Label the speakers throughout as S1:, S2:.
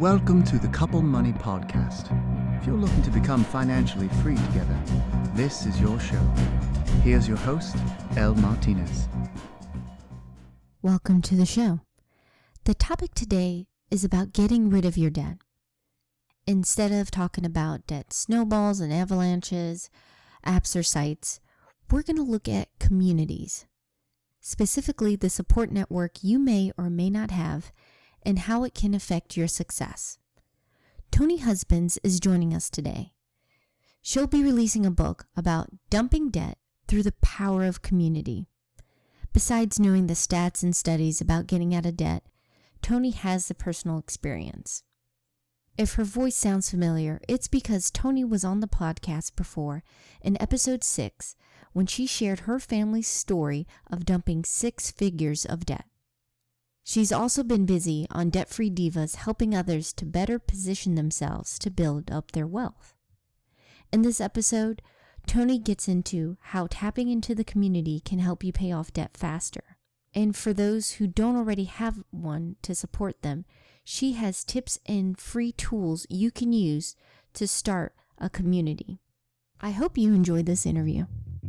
S1: Welcome to the Couple Money Podcast. If you're looking to become financially free together, this is your show. Here's your host, Elle Martinez.
S2: Welcome to the show. The topic today is about getting rid of your debt. Instead of talking about debt snowballs and avalanches, apps or sites, we're going to look at communities, specifically the support network you may or may not have and how it can affect your success. Toni Husbands is joining us today. She'll be releasing a book about dumping debt through the power of community. Besides knowing the stats and studies about getting out of debt, Toni has the personal experience. If her voice sounds familiar, it's because Toni was on the podcast before in episode 6 when she shared her family's story of dumping 6 figures of debt. She's also been busy on Debt-Free Divas helping others to better position themselves to build up their wealth. In this episode, Toni gets into how tapping into the community can help you pay off debt faster. And for those who don't already have one to support them, she has tips and free tools you can use to start a community. I hope you enjoyed this interview.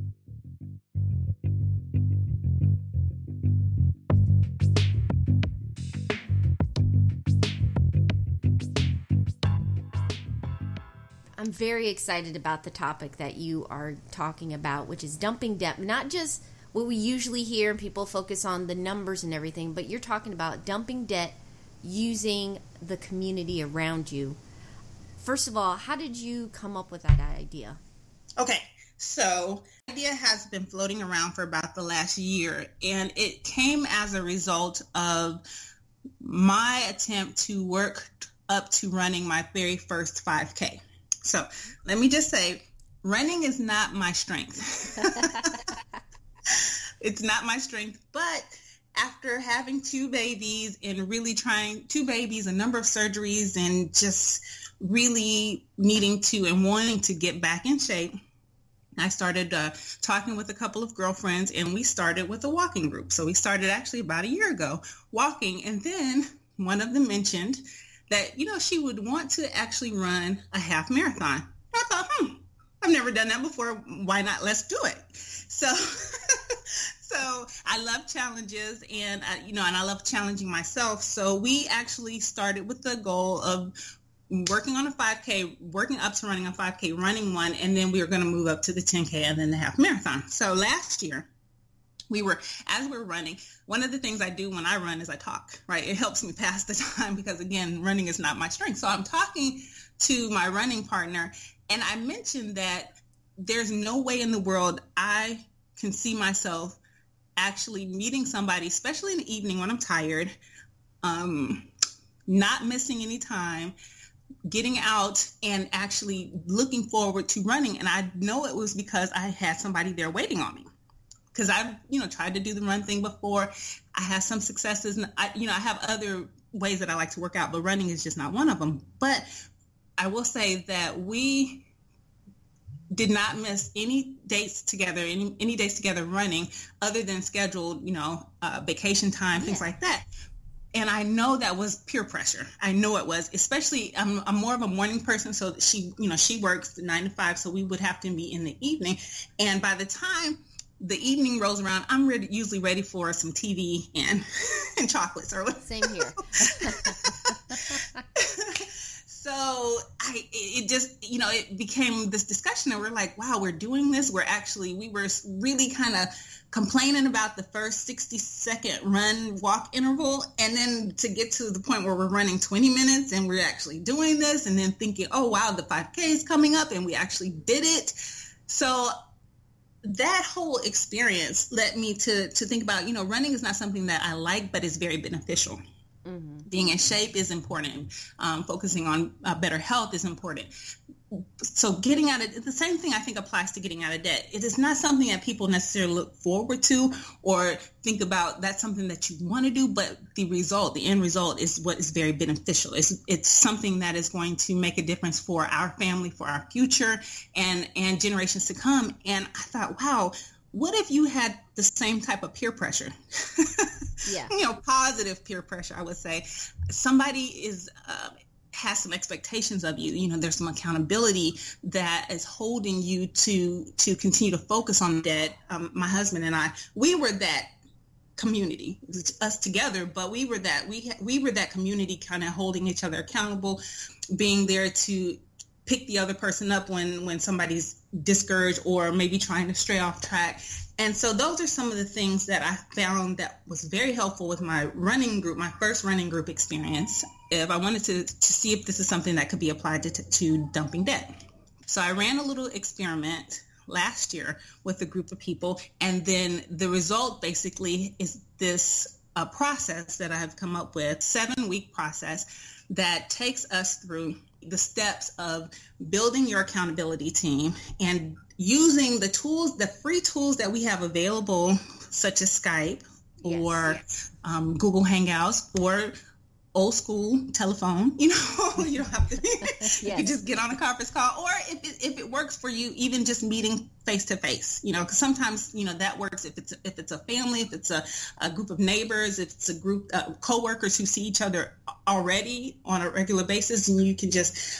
S2: I'm very excited about the topic that you are talking about, which is dumping debt. Not just what we usually hear and people focus on the numbers and everything, but you're talking about dumping debt using the community around you. First of all, how did you come up with that idea?
S3: Okay, so the idea has been floating around for about the last year, and it came as a result of my attempt to work up to running my very first 5K. So let me just say, running is not my strength. It's not my strength, but after having 2 babies and really trying 2 babies, a number of surgeries, and just really needing to and wanting to get back in shape, I started talking with a couple of girlfriends, and we started with a walking group. So we started actually about a year ago walking, and then one of them mentioned that, she would want to actually run a half marathon. I thought, I've never done that before. Why not? Let's do it. So, so I love challenges, and I love challenging myself. So we actually started with the goal of working on a 5K, working up to running a 5K, running one, and then we were going to move up to the 10K and then the half marathon. So last year, as we're running, one of the things I do when I run is I talk, right? It helps me pass the time because, again, running is not my strength. So I'm talking to my running partner, and I mentioned that there's no way in the world I can see myself actually meeting somebody, especially in the evening when I'm tired, not missing any time, getting out and actually looking forward to running. And I know it was because I had somebody there waiting on me. Because I've, tried to do the run thing before. I have some successes, and I have other ways that I like to work out, but running is just not one of them. But I will say that we did not miss any dates together, any days together running, other than scheduled, vacation time, things like that. And I know that was peer pressure. I know it was, especially I'm more of a morning person. So she works 9 to 5, so we would have to meet in the evening. And by the time the evening rolls around, I'm usually ready for some TV and chocolates or whatever.
S2: Same here.
S3: So it became this discussion, and we're like, wow, we're doing this. We were really kind of complaining about the first 60-second run walk interval. And then to get to the point where we're running 20 minutes and we're actually doing this, and then thinking, oh, wow, the 5K is coming up, and we actually did it. So that whole experience led me to think about, running is not something that I like, but it's very beneficial. Mm-hmm. Being in shape is important. Focusing on better health is important. So getting out of the same thing I think applies to getting out of debt. It is not something that people necessarily look forward to or think about. That's something that you want to do, but the end result is what is very beneficial. It's something that is going to make a difference for our family, for our future, and generations to come. And I thought, wow, what if you had the same type of peer pressure?
S2: Yeah.
S3: Positive peer pressure, I would say. Somebody is has some expectations of you. You know, there's some accountability that is holding you to continue to focus on debt. My husband and I, we were that community, us together, but we were that community, kind of holding each other accountable, being there to pick the other person up when somebody's discouraged or maybe trying to stray off track. And so those are some of the things that I found that was very helpful with my running group, my first running group experience, if I wanted to see if this is something that could be applied to dumping debt. So I ran a little experiment last year with a group of people, and then the result basically is this process that I have come up with, 7-week process that takes us through the steps of building your accountability team and using the tools, the free tools that we have available, such as Skype or Google Hangouts or old school telephone. You know, you don't have to. You can just get on a conference call, or if it works for you, even just meeting face to face. You know, because sometimes that works if it's a family, if it's a group of neighbors, if it's a group of coworkers who see each other already on a regular basis, and you can just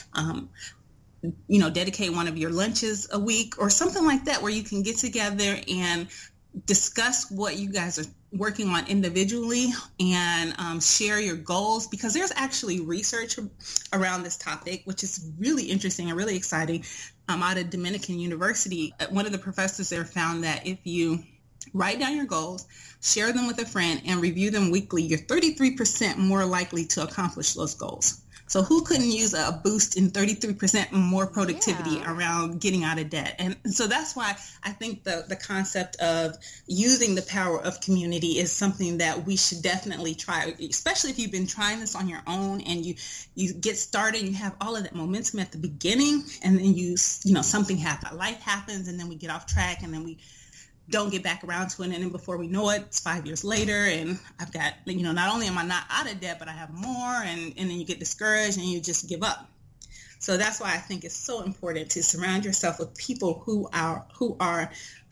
S3: dedicate one of your lunches a week or something like that, where you can get together and discuss what you guys are working on individually and share your goals, because there's actually research around this topic, which is really interesting and really exciting. Out of Dominican University, one of the professors there found that if you write down your goals, share them with a friend, and review them weekly, you're 33% more likely to accomplish those goals. So who couldn't use a boost in 33% more productivity around getting out of debt? And so that's why I think the concept of using the power of community is something that we should definitely try, especially if you've been trying this on your own and you get started, you have all of that momentum at the beginning, and then something happens, life happens, and then we get off track, and then we don't get back around to it, and then before we know it, it's 5 years later, and I've got, not only am I not out of debt, but I have more, and then you get discouraged and you just give up. So that's why I think it's so important to surround yourself with people who are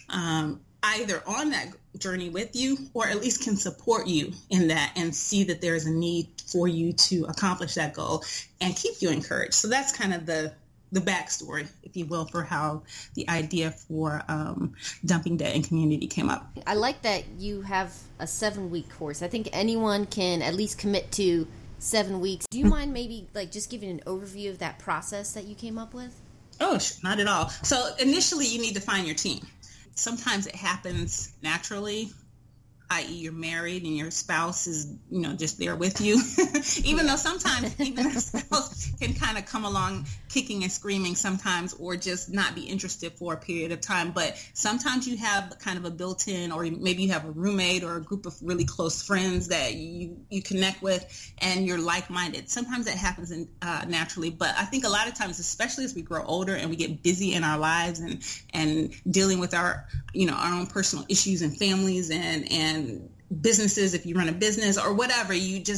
S3: either on that journey with you, or at least can support you in that and see that there is a need for you to accomplish that goal and keep you encouraged. So that's kind of the backstory, if you will, for how the idea for dumping debt in community came up.
S2: I like that you have a 7-week course. I think anyone can at least commit to 7 weeks. Do you mind maybe just giving an overview of that process that you came up with?
S3: Oh, not at all. So initially you need to find your team. Sometimes it happens naturally, i.e. you're married and your spouse is, just there with you. Even though sometimes even a spouse can kind of come along kicking and screaming sometimes, or just not be interested for a period of time. But sometimes you have kind of a built-in, or maybe you have a roommate or a group of really close friends that you connect with and you're like-minded. Sometimes that happens naturally. But I think a lot of times, especially as we grow older and we get busy in our lives and dealing with our own personal issues and families and businesses, if you run a business or whatever,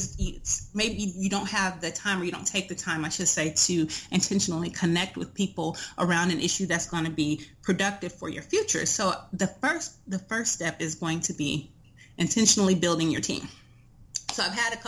S3: maybe you don't have the time, or you don't take the time, I should say, to intentionally connect with people around an issue that's going to be productive for your future. So the first step is going to be intentionally building your team. So I've had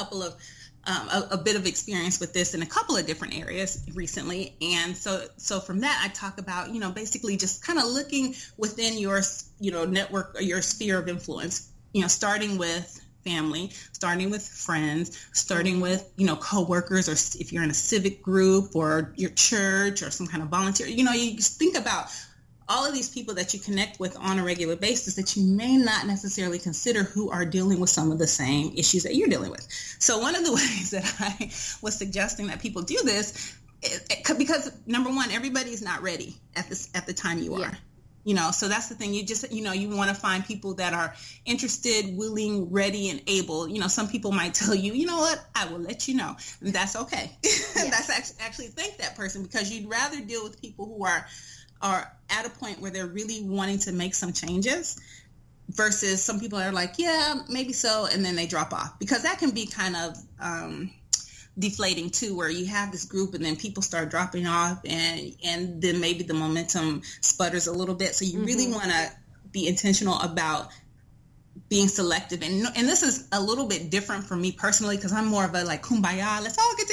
S3: a bit of experience with this in a couple of different areas recently. And so from that, I talk about, basically just kind of looking within your, network or your sphere of influence, starting with family, starting with friends, starting with, coworkers, or if you're in a civic group or your church or some kind of volunteer, you just think about all of these people that you connect with on a regular basis that you may not necessarily consider who are dealing with some of the same issues that you're dealing with. So one of the ways that I was suggesting that people do this is because, number one, everybody's not ready at the time you are. So that's the thing. You just, you want to find people that are interested, willing, ready, and able. Some people might tell you, you know what, I will let you know. And that's okay. That's actually thank that person, because you'd rather deal with people who are at a point where they're really wanting to make some changes, versus some people are like, yeah, maybe so, and then they drop off, because that can be kind of deflating too, where you have this group and then people start dropping off, and then maybe the momentum sputters a little bit. So you really want to be intentional about being selective. And this is a little bit different for me personally, because I'm more of a kumbaya, let's all get together,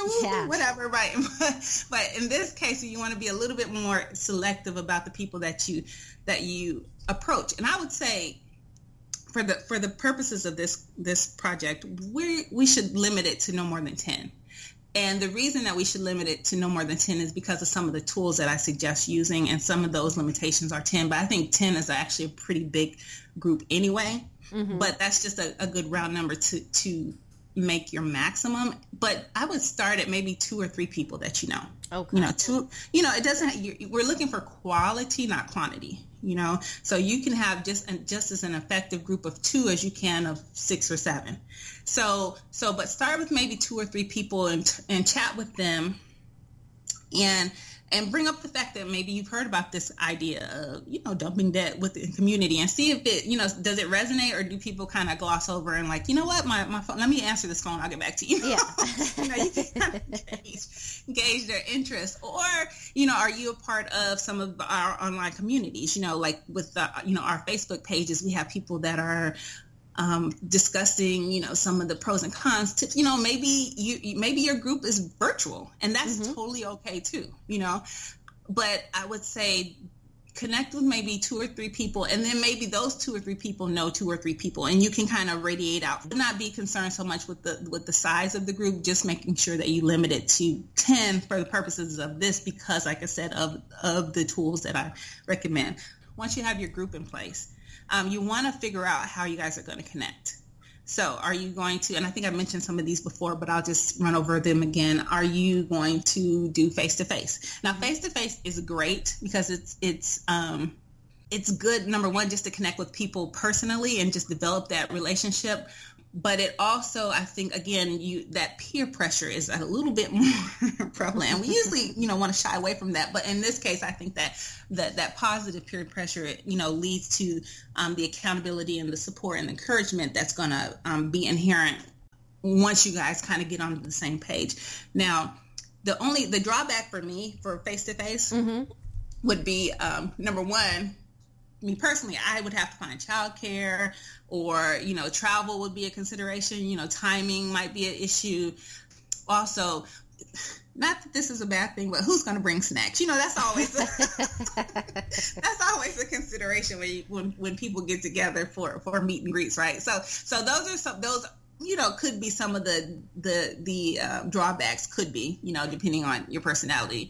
S3: whatever, right? But in this case, you want to be a little bit more selective about the people that you approach. And I would say, for the purposes of this project, we should limit it to no more than 10. And the reason that we should limit it to no more than 10 is because of some of the tools that I suggest using, and some of those limitations are 10. But I think 10 is actually a pretty big group anyway. Mm-hmm. But that's just a good round number to make your maximum. But I would start at maybe 2 or 3 people that you know. Okay. It doesn't. We're looking for quality, not quantity. So you can have just as an effective group of 2 as you can of 6 or 7. But start with maybe 2 or 3 people and chat with them, and bring up the fact that maybe you've heard about this idea of, dumping debt within community, and see if it, does it resonate, or do people kind of gloss over and like, what, my phone, let me answer this phone, I'll get back to you. Yeah. You can kind of gauge their interest. Or, are you a part of some of our online communities? Like with, our Facebook pages, we have people that are discussing, some of the pros and cons tips. Maybe your group is virtual, and that's totally okay too, but I would say connect with maybe 2 or 3 people, and then maybe those 2 or 3 people know 2 or 3 people, and you can kind of radiate out. Do not be concerned so much with the size of the group, just making sure that you limit it to 10 for the purposes of this, because like I said, of the tools that I recommend. Once you have your group in place, you want to figure out how you guys are going to connect. So are you going to, and I think I mentioned some of these before, but I'll just run over them again. Are you going to do face-to-face? Now, face-to-face is great because it's good, number one, just to connect with people personally and just develop that relationship. But it also, I think, again, that peer pressure is a little bit more prevalent. And we usually, want to shy away from that. But in this case, I think that positive peer pressure, leads to the accountability and the support and encouragement that's going to be inherent once you guys kind of get on the same page. Now, the drawback for me for face-to-face would be, number one, me personally, I would have to find childcare, or, travel would be a consideration. Timing might be an issue. Also, not that this is a bad thing, but who's going to bring snacks? That's always a consideration when people get together for meet and greets, right? So those could be some of the drawbacks, could be, depending on your personality.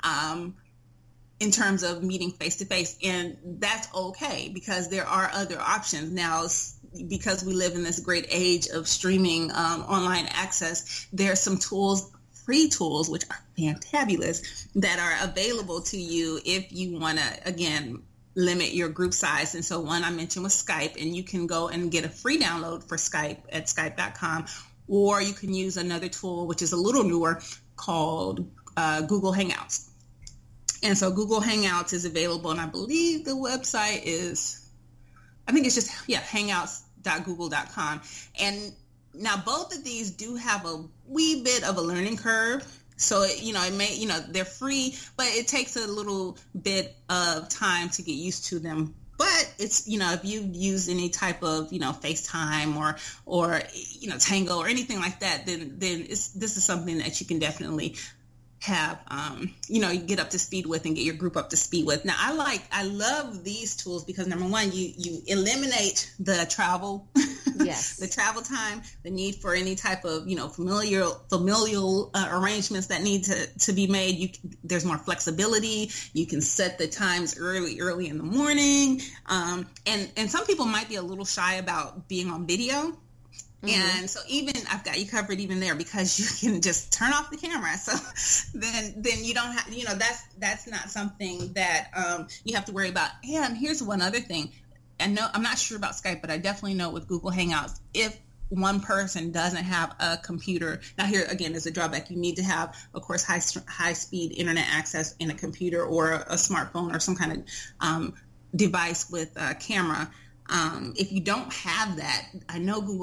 S3: In terms of meeting face-to-face, and that's okay because there are other options now. Because we live in this great age of streaming online access, there are some tools, free tools, which are fantabulous, that are available to you if you want to, again, limit your group size. And so one I mentioned was Skype, and you can go and get a free download for Skype at skype.com, or you can use another tool, which is a little newer, called Google Hangouts. And so Google Hangouts is available, and I believe the website is, I think it's just, hangouts.google.com. And now both of these do have a wee bit of a learning curve. So, it may, they're free, but it takes a little bit of time to get used to them. But it's, if you use any type of, FaceTime or Tango or anything like that, then this is something that you can definitely have, you get up to speed with and get your group up to speed with. Now, I love these tools because, number one, you eliminate the travel, yes, the travel time, the need for any type of, familial arrangements that need to be made. There's more flexibility. You can set the times early in the morning. And some people might be a little shy about being on video. And so even I've got you covered even there, because you can just turn off the camera. So then you don't have, that's not something that you have to worry about. And here's one other thing. I'm not sure about Skype, but I definitely know with Google Hangouts, if one person doesn't have a computer, now here again is a drawback. You need to have, of course, high speed internet access in a computer or a smartphone or some kind of device with a camera. If you don't have that, I know Google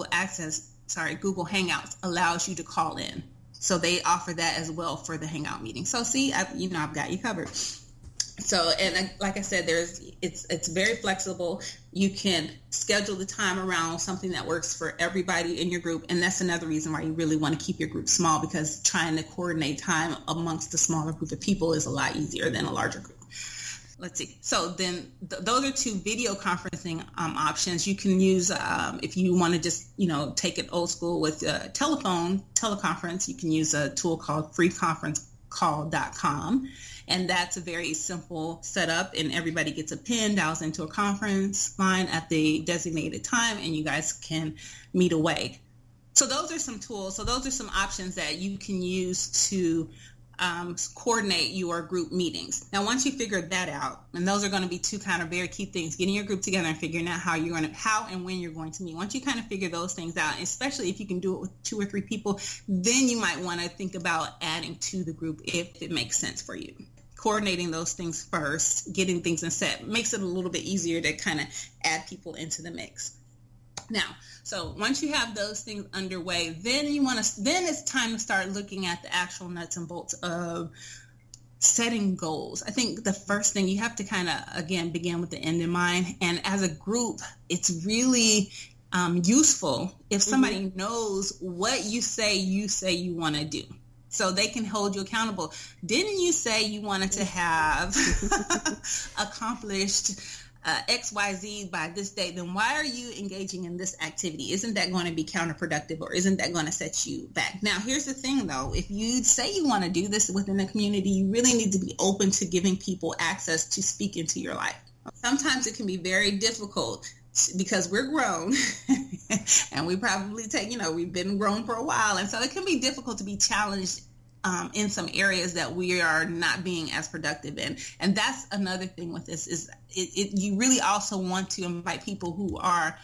S3: Hangouts allows you to call in. So they offer that as well for the Hangout meeting. So see, I've got you covered. So, and like I said, it's very flexible. You can schedule the time around something that works for everybody in your group. And that's another reason why you really want to keep your group small, because trying to coordinate time amongst a smaller group of people is a lot easier than a larger group. Let's see. So then those are 2 video conferencing options. You can use, if you want to just, take it old school with teleconference, you can use a tool called freeconferencecall.com. And that's a very simple setup, and everybody gets a PIN, dials into a conference line at the designated time, and you guys can meet away. So those are some tools. So those are some options that you can use to coordinate your group meetings. Now, once you figure that out, and those are going to be 2 kind of very key things, getting your group together and figuring out how and when you're going to meet. Once you kind of figure those things out, especially if you can do it with 2 or 3 people, then you might want to think about adding to the group if it makes sense for you. Coordinating those things first, getting things in set, makes it a little bit easier to kind of add people into the mix. Now, so once you have those things underway, then it's time to start looking at the actual nuts and bolts of setting goals. I think the first thing you have to kind of, again, begin with the end in mind. And as a group, it's really useful if somebody knows what you say you want to do, so they can hold you accountable. Didn't you say you wanted to have accomplished XYZ by this date? Then why are you engaging in this activity? Isn't that going to be counterproductive, or isn't that going to set you back? Now, here's the thing, though. If you say you want to do this within the community, you really need to be open to giving people access to speak into your life. Sometimes it can be very difficult because we're grown and we probably we've been grown for a while. And so it can be difficult to be challenged in some areas that we are not being as productive in. And that's another thing with this is you really also want to invite people who are,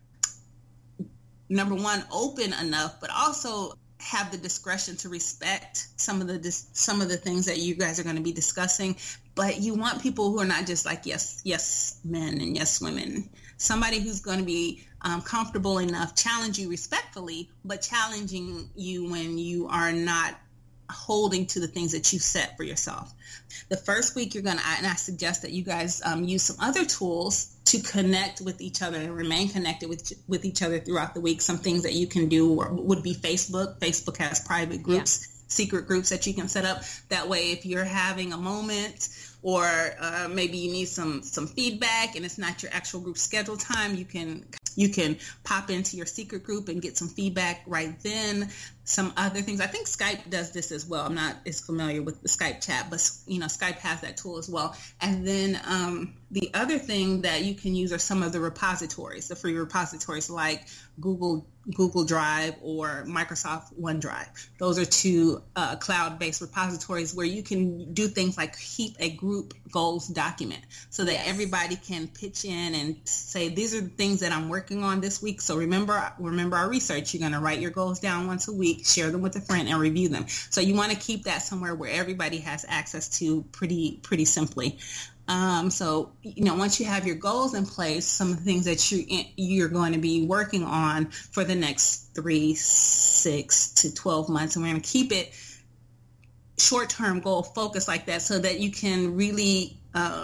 S3: number one, open enough, but also have the discretion to respect some of the things that you guys are going to be discussing. But you want people who are not just like yes men and yes women. Somebody who's going to be comfortable enough, challenge you respectfully, but challenging you when you are not holding to the things that you set for yourself. The first week and I suggest that you guys use some other tools to connect with each other and remain connected with each other throughout the week. Some things that you can do would be Facebook. Facebook has private groups, secret groups that you can set up. That way, if you're having a moment or maybe you need some feedback and it's not your actual group schedule time, you can pop into your secret group and get some feedback right then. Some other things, I think Skype does this as well. I'm not as familiar with the Skype chat, but Skype has that tool as well. And then the other thing that you can use are some of the repositories, the free repositories like Google Drive or Microsoft OneDrive. Those are 2 cloud-based repositories where you can do things like keep a group goals document so that everybody can pitch in and say, these are the things that I'm working on this week. So remember our research. You're going to write your goals down once a week, share them with a friend, and review them. So you want to keep that somewhere where everybody has access to pretty simply. So, once you have your goals in place, some of the things that you're going to be working on for the next 3, 6 to 12 months, and we're going to keep it short-term goal focused like that so that you can really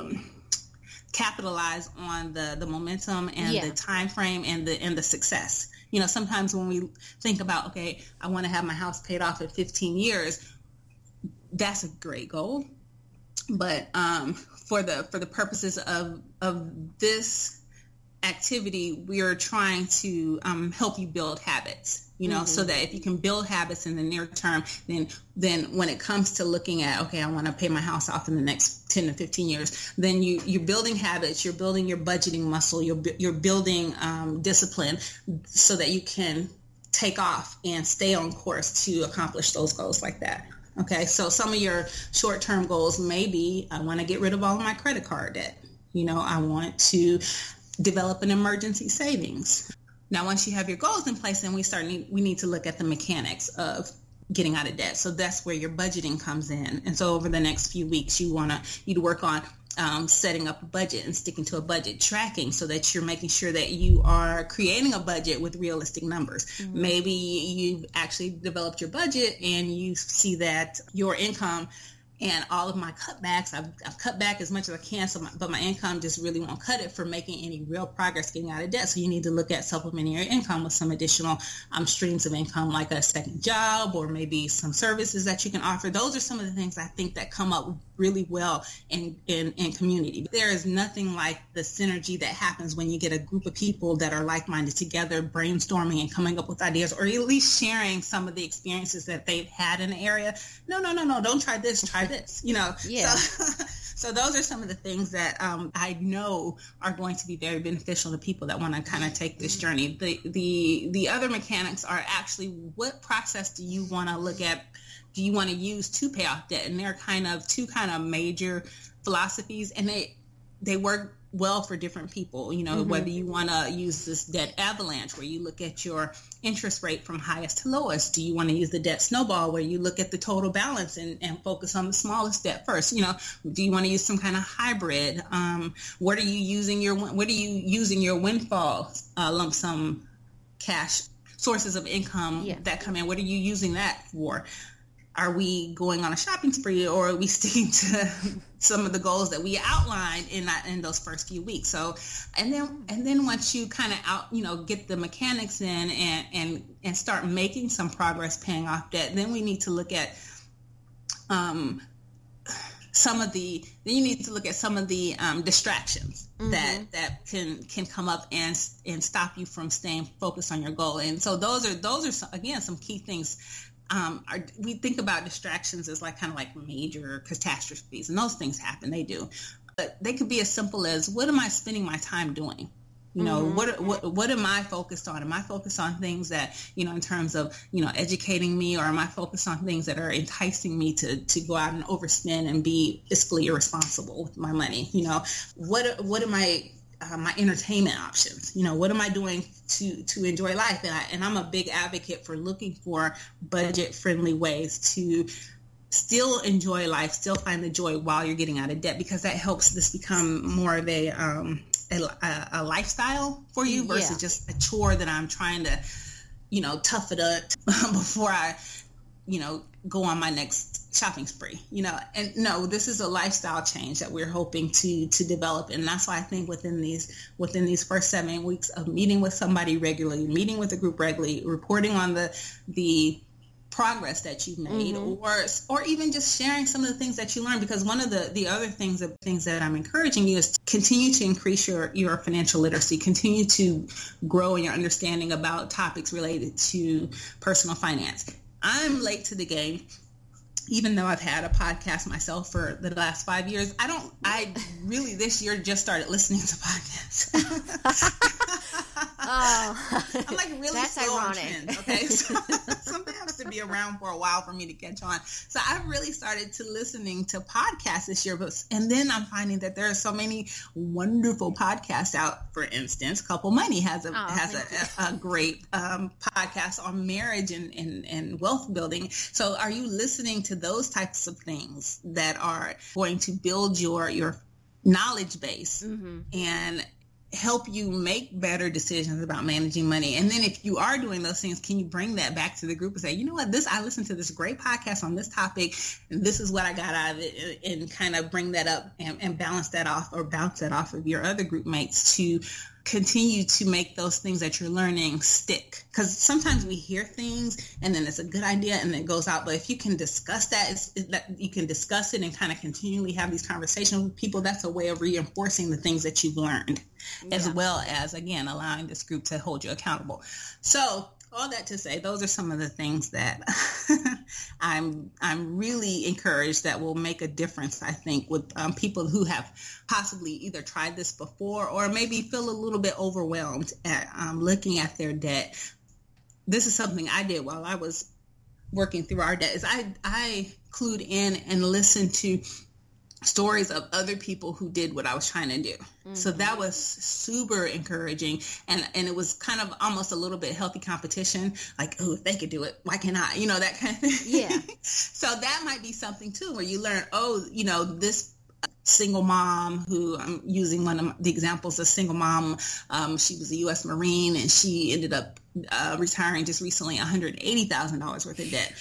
S3: capitalize on the momentum and the time frame and the success. Sometimes when we think about, okay, I want to have my house paid off in 15 years, that's a great goal. But for the purposes of this activity, we are trying to help you build habits, so that if you can build habits in the near term, then when it comes to looking at, okay, I want to pay my house off in the next 10 to 15 years, then you're building habits, you're building your budgeting muscle, you're building discipline so that you can take off and stay on course to accomplish those goals like that. Okay, so some of your short-term goals may be, I want to get rid of all of my credit card debt. I want to develop an emergency savings. Now, once you have your goals in place, then we need to look at the mechanics of getting out of debt. So that's where your budgeting comes in. And so over the next few weeks, you to work on setting up a budget and sticking to a budget, tracking so that you're making sure that you are creating a budget with realistic numbers. Mm-hmm. Maybe you've actually developed your budget and you see that your income And all of my cutbacks, I've cut back as much as I can, but my income just really won't cut it for making any real progress getting out of debt. So you need to look at supplementing your income with some additional streams of income, like a second job or maybe some services that you can offer. Those are some of the things I think that come up really well in community. There is nothing like the synergy that happens when you get a group of people that are like-minded together, brainstorming and coming up with ideas, or at least sharing some of the experiences that they've had in the area. No, don't try this, try this, Yeah. So those are some of the things that I know are going to be very beneficial to people that want to kind of take this journey. The other mechanics are actually, what process do you want to look at? Do you want to use to pay off debt? And they're two major philosophies, and they work well for different people, whether you want to use this debt avalanche where you look at your interest rate from highest to lowest. Do you want to use the debt snowball where you look at the total balance and focus on the smallest debt first? Do you want to use some kind of hybrid? What are you using your windfall lump sum cash sources of income that come in? What are you using that for? Are we going on a shopping spree, or are we sticking to some of the goals that we outlined in those first few weeks? So, and then once you kind of get the mechanics in and start making some progress paying off debt, then we need to look at some of the distractions that can come up and stop you from staying focused on your goal. And so those are again some key things. We think about distractions as kind of major catastrophes, and those things happen. They do, but they could be as simple as, what am I spending my time doing? What am I focused on? Am I focused on things that, in terms of, educating me, or am I focused on things that are enticing me to go out and overspend and be fiscally irresponsible with my money? What am I, my entertainment options? What am I doing to enjoy life? And I'm a big advocate for looking for budget-friendly ways to still enjoy life, still find the joy while you're getting out of debt, because that helps this become more of a lifestyle for you versus just a chore that I'm trying to, tough it up before I, go on my next shopping spree, and no, this is a lifestyle change that we're hoping to develop. And that's why I think within these first 7 weeks of meeting with somebody regularly, meeting with a group regularly, reporting on the progress that you've made, or even just sharing some of the things that you learned. Because one of the other things that I'm encouraging you is to continue to increase your financial literacy, continue to grow in your understanding about topics related to personal finance. I'm late to the game, even though I've had a podcast myself for the last 5 years. I really this year just started listening to podcasts.
S2: Oh,
S3: I'm really
S2: that's
S3: slow
S2: ironic.
S3: on trends, okay? So, something has to be around for a while for me to catch on. So I've really started to listening to podcasts this year, and then I'm finding that there are so many wonderful podcasts out. For instance, Couple Money has a great podcast on marriage and wealth building. So are you listening to those types of things that are going to build your knowledge base and help you make better decisions about managing money? And then if you are doing those things, can you bring that back to the group and say, you know what, I listened to this great podcast on this topic, and this is what I got out of it, and kind of bring that up and balance that off, or bounce that off of your other group mates to continue to make those things that you're learning stick. Because sometimes we hear things and then it's a good idea and then it goes out. But if you can discuss that, you can discuss it and kind of continually have these conversations with people, that's a way of reinforcing the things that you've learned, as well as, again, allowing this group to hold you accountable. So all that to say, those are some of the things that I'm really encouraged that will make a difference, I think, with people who have possibly either tried this before or maybe feel a little bit overwhelmed at looking at their debt. This is something I did while I was working through our debt, is I clued in and listened to stories of other people who did what I was trying to do. So that was super encouraging. And it was kind of almost a little bit healthy competition. Like, oh, if they could do it, why can't I? That kind of thing. Yeah. So that might be something too, where you learn, this single mom, who I'm using one of the examples, a single mom, she was a U.S. Marine, and she ended up retiring just recently $180,000 worth of debt.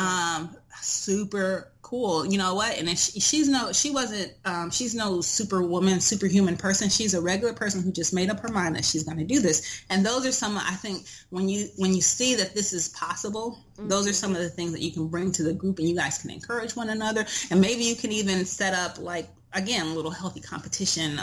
S3: Super cool. You know what? And she's no superwoman, superhuman person. She's a regular person who just made up her mind that she's going to do this. And those are some, I think, when you see that this is possible, those are some of the things that you can bring to the group, and you guys can encourage one another. And maybe you can even set up, like, again, a little healthy competition.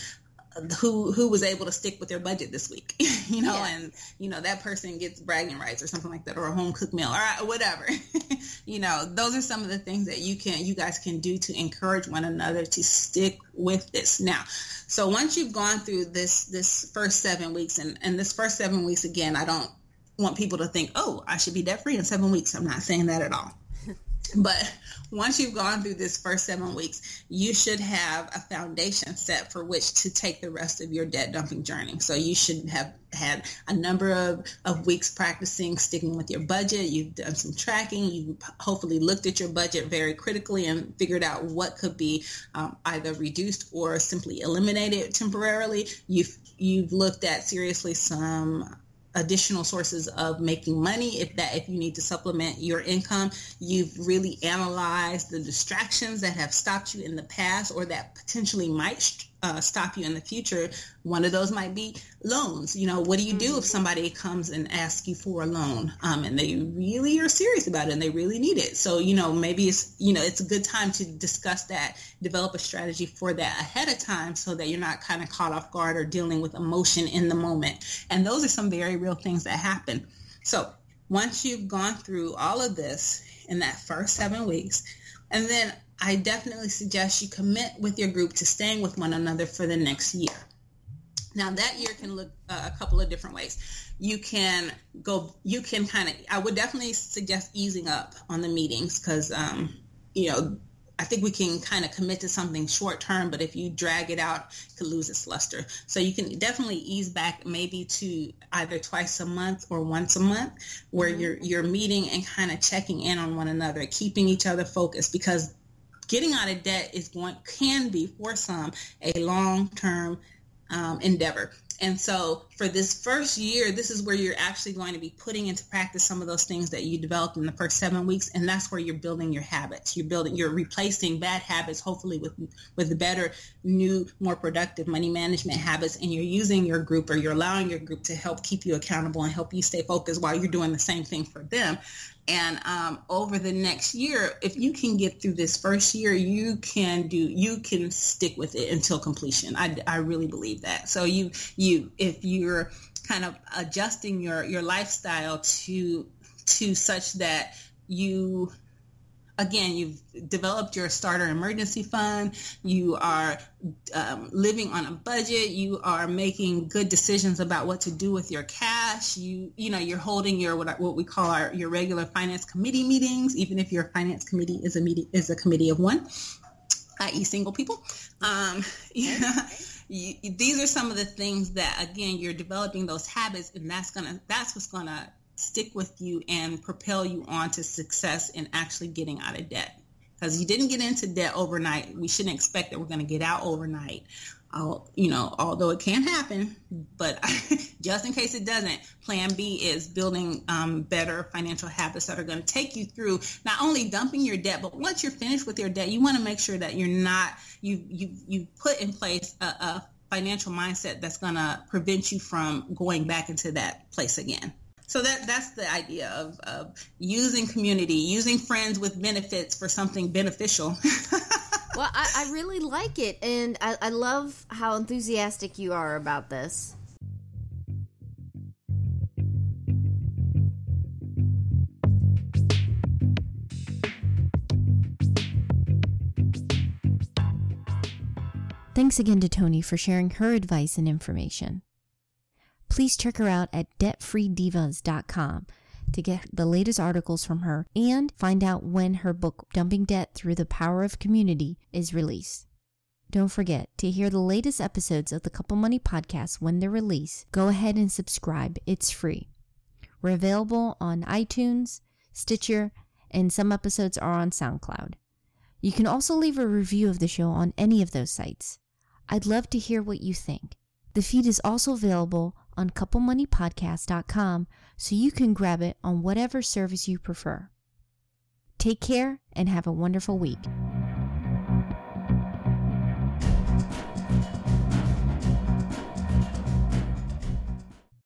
S3: Who was able to stick with their budget this week, and, that person gets bragging rights or something like that, or a home cooked meal or whatever. Those are some of the things that you guys can do to encourage one another to stick with this. Now, so once you've gone through this first 7 weeks, and this first 7 weeks, again, I don't want people to think, oh, I should be debt free in 7 weeks. I'm not saying that at all. But once you've gone through this first 7 weeks, you should have a foundation set for which to take the rest of your debt dumping journey. So you should have had a number of weeks practicing sticking with your budget. You've done some tracking. You've hopefully looked at your budget very critically and figured out what could be either reduced or simply eliminated temporarily. You've looked at seriously some additional sources of making money if you need to supplement your income. You've really analyzed the distractions that have stopped you in the past or that potentially might stop you in the future. One of those might be loans. What do you do if somebody comes and asks you for a loan and they really are serious about it and they really need it? So, maybe it's a good time to discuss that, develop a strategy for that ahead of time so that you're not kind of caught off guard or dealing with emotion in the moment. And those are some very real things that happen. So once you've gone through all of this in that first 7 weeks, and then I definitely suggest you commit with your group to staying with one another for the next year. Now, that year can look a couple of different ways. I would definitely suggest easing up on the meetings because, I think we can kind of commit to something short term, but if you drag it out, it could lose its luster. So you can definitely ease back maybe to either twice a month or once a month where you're meeting and kind of checking in on one another, keeping each other focused, because getting out of debt can be for some a long-term endeavor. And so for this first year, this is where you're actually going to be putting into practice some of those things that you developed in the first 7 weeks. And that's where you're building your habits. You're replacing bad habits, hopefully with better, new, more productive money management habits. And you're using your group, or you're allowing your group to help keep you accountable and help you stay focused while you're doing the same thing for them. And over the next year, if you can get through this first year, you can stick with it until completion. I really believe that. So if you're kind of adjusting your lifestyle to such that you've developed your starter emergency fund, you are living on a budget, you are making good decisions about what to do with your cash, you're holding your what we call your regular finance committee meetings, even if your finance committee is a committee of one, i.e. single people. These are some of the things that, again, you're developing those habits, and that's what's gonna stick with you and propel you on to success in actually getting out of debt. Because you didn't get into debt overnight. We shouldn't expect that we're going to get out overnight. Although it can happen, but just in case it doesn't, plan B is building better financial habits that are going to take you through not only dumping your debt, but once you're finished with your debt, you want to make sure that you put in place a financial mindset that's going to prevent you from going back into that place again. So that's the idea of using community, using friends with benefits for something beneficial.
S2: Well, I really like it, and I love how enthusiastic you are about this. Thanks again to Toni for sharing her advice and information. Please check her out at debtfreedivas.com to get the latest articles from her and find out when her book, Dumping Debt Through the Power of Community, is released. Don't forget to hear the latest episodes of the Couple Money Podcast when they're released. Go ahead and subscribe. It's free. We're available on iTunes, Stitcher, and some episodes are on SoundCloud. You can also leave a review of the show on any of those sites. I'd love to hear what you think. The feed is also available on couplemoneypodcast.com so you can grab it on whatever service you prefer. Take care and have a wonderful week.